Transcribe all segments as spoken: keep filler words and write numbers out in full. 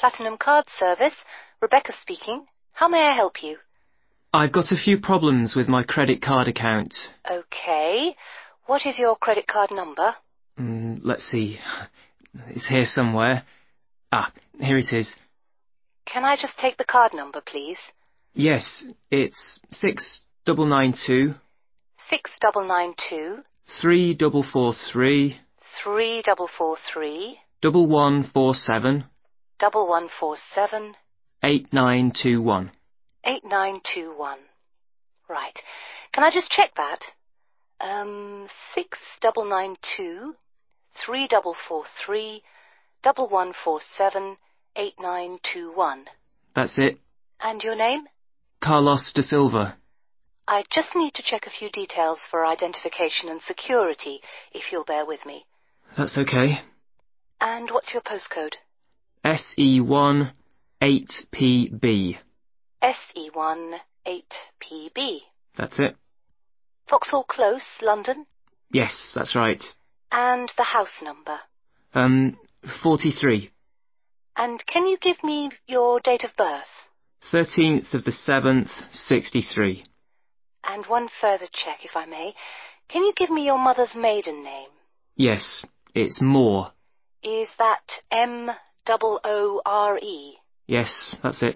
Platinum Card Service. Rebecca speaking. How may I help you? I've got a few problems with my credit card account. Okay. What is your credit card number? Mm, let's see. It's here somewhere. Ah, here it is. Can I just take the card number, please? Yes, it's six double nine two Six double nine two three double four three three double four three double one four seven double one four seven eight nine two one. eight nine two one. Right. Can I just check that? Um, six double nine two three double four three double one four seven eight nine two one. That's it. And your name? Carlos da Silva. I just need to check a few details for identification and security, if you'll bear with me. That's okay. And what's your postcode? S E one eight P B. S E one eight P B. That's it. Vauxhall Close, London? Yes, that's right. And the house number? Um, forty-three. And can you give me your date of birth? thirteenth of the seventh, sixty-three. And one further check, if I may. Can you give me your mother's maiden name? Yes, it's Moore. Is that M O O R E? Yes, that's it.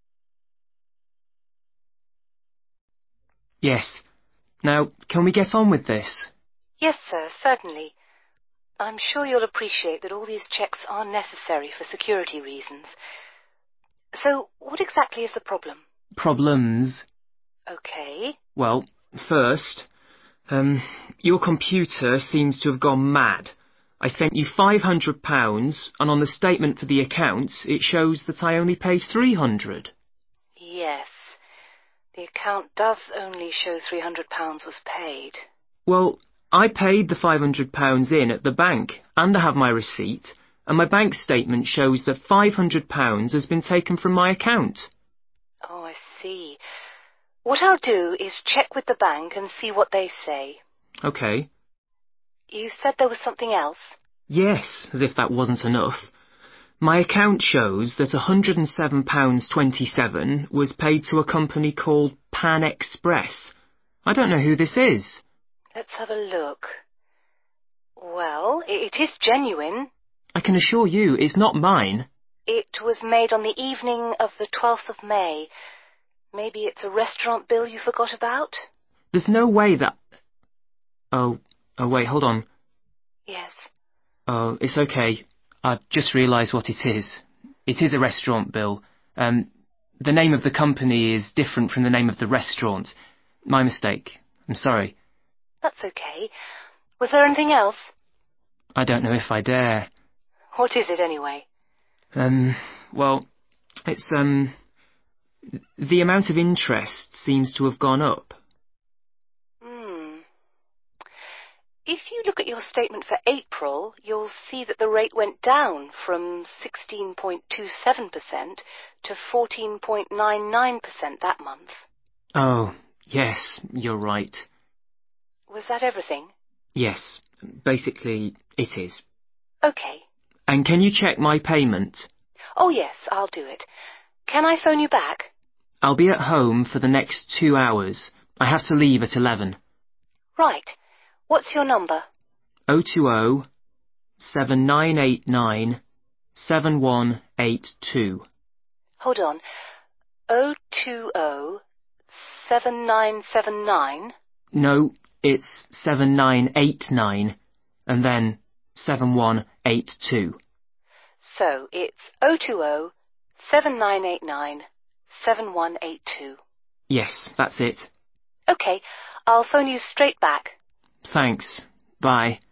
Yes. Now, can we get on with this? Yes, sir, certainly. I'm sure you'll appreciate that all these checks are necessary for security reasons. So, what exactly is the problem? Problems? Okay. Well, first, um, your computer seems to have gone mad. I sent you five hundred pounds, and on the statement for the account, it shows that I only paid three hundred. Yes. The account does only show three hundred pounds was paid. Well, I paid the five hundred pounds in at the bank, and I have my receipt, and my bank statement shows that five hundred pounds has been taken from my account. Oh, I see. What I'll do is check with the bank and see what they say. OK. You said there was something else? Yes, as if that wasn't enough. My account shows that one hundred and seven pounds twenty-seven was paid to a company called Pan Express. I don't know who this is. Let's have a look. Well, it is genuine. I can assure you it's not mine. It was made on the evening of the twelfth of May. Maybe it's a restaurant bill you forgot about? There's no way that... Oh, oh wait, hold on. Yes. Oh, it's okay. I just realised what it is. It is a restaurant bill. Um, the name of the company is different from the name of the restaurant. My mistake. I'm sorry. That's okay. Was there anything else? I don't know if I dare. What is it, anyway? Um, well, it's, um... the amount of interest seems to have gone up. Hmm. If you look at your statement for April, you'll see that the rate went down from sixteen point two seven percent to fourteen point nine nine percent that month. Oh, yes, you're right. Was that everything? Yes, basically, it is. Okay. And can you check my payment? Oh, yes, I'll do it. Can I phone you back? I'll be at home for the next two hours. I have to leave at eleven. Right. What's your number? oh two oh, seven nine eight nine, seven one eight two. Hold on. oh two oh, seven nine seven nine? No, it's seven nine eight nine, and then seven one eight two. So it's oh two oh, seven nine eight nine, seven one eight two. Yes, that's it. Okay, I'll phone you straight back. Thanks. Bye.